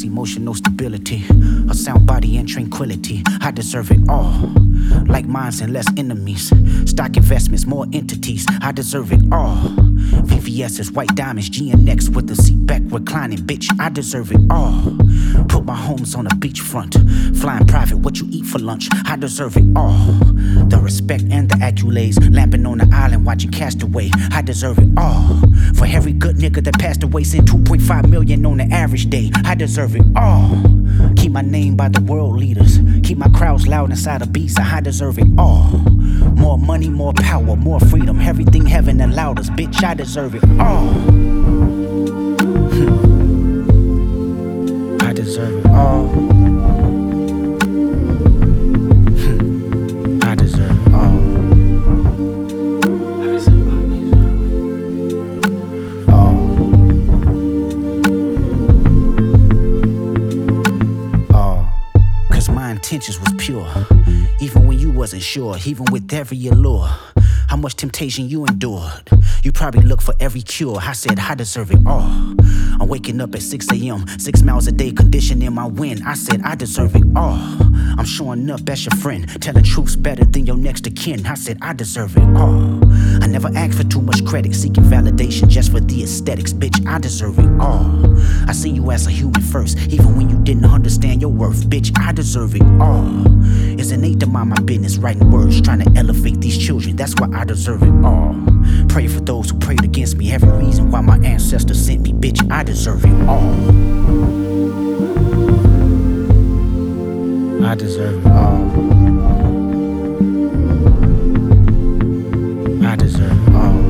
emotional stability, a sound body and tranquility. I deserve it all. Like minds and less enemies, stock investments, more entities. I deserve it all. VVS's, white diamonds, GNX with the seat back reclining. Bitch, I deserve it all. Put my homes on a beachfront, flying private, what you eat for lunch. I deserve it all. The respect and the accolades, lamping on the island watching Castaway. I deserve it all. For every good nigga that passed away, send 2.5 million on the average day. I deserve it all. Keep my name by the world leaders, keep my crowds loud inside a beast. I deserve it all. More money, more power, more freedom, everything heaven allowed us. Bitch, I deserve it all. I deserve it all. I deserve it all. Cause my intentions was pure, even when you wasn't sure, even with every allure. How much temptation you endured. You probably look for every cure. I said I deserve it all. I'm waking up at 6 a.m., 6 miles a day, conditioning my wind. I said I deserve it all. I'm showing up as your friend, telling truths better than your next of kin. I said I deserve it all. I never asked for too much credit, seeking validation just for the aesthetics. Bitch, I deserve it all. I see you as a human first, even when you didn't understand your worth. Bitch, I deserve it all. It's innate to mind my business, writing words, trying to elevate these children. That's why I deserve it all. Pray for those who prayed against me, every reason why my ancestors sent me. Bitch, I deserve it all. I deserve it all. I deserve it all.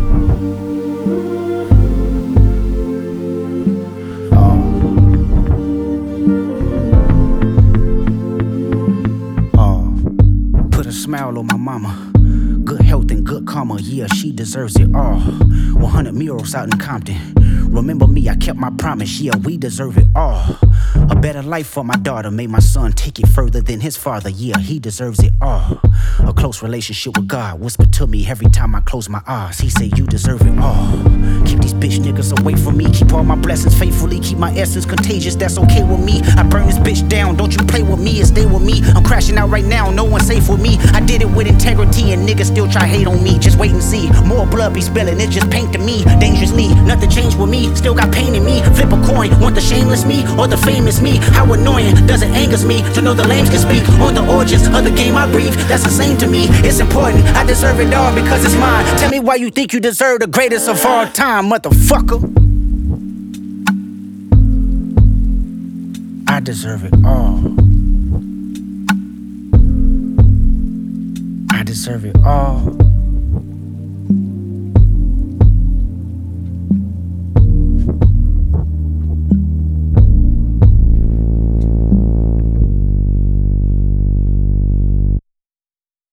Put a smile on my mama. Good health and good karma, yeah, she deserves it all. 100 murals out in Compton. Remember me, I kept my promise, yeah, we deserve it all. A better life for my daughter, made my son take it further than his father, yeah, he deserves it all. A close relationship with God, whispered to me every time I close my eyes. He said, you deserve it all. Keep these bitch niggas away from me, keep all my blessings faithfully, keep my essence contagious, that's okay with me. I burn this bitch down, don't you play with me and stay with me. I'm crashing out right now, no one's safe with me. I did it with integrity and niggas still try hate on me. Just wait and see, more blood be spilling, it just paint to me. Dangerously, nothing changed with me, still got pain in me. Flip a coin, want the shameless me or the famous me? How annoying does it angers me to know the lames can speak on the origins of the game I breathe. That's the same to me, it's important, I deserve it all because it's mine. Tell me why you think you deserve the greatest of all time, motherfucker. I deserve it all. I deserve it all.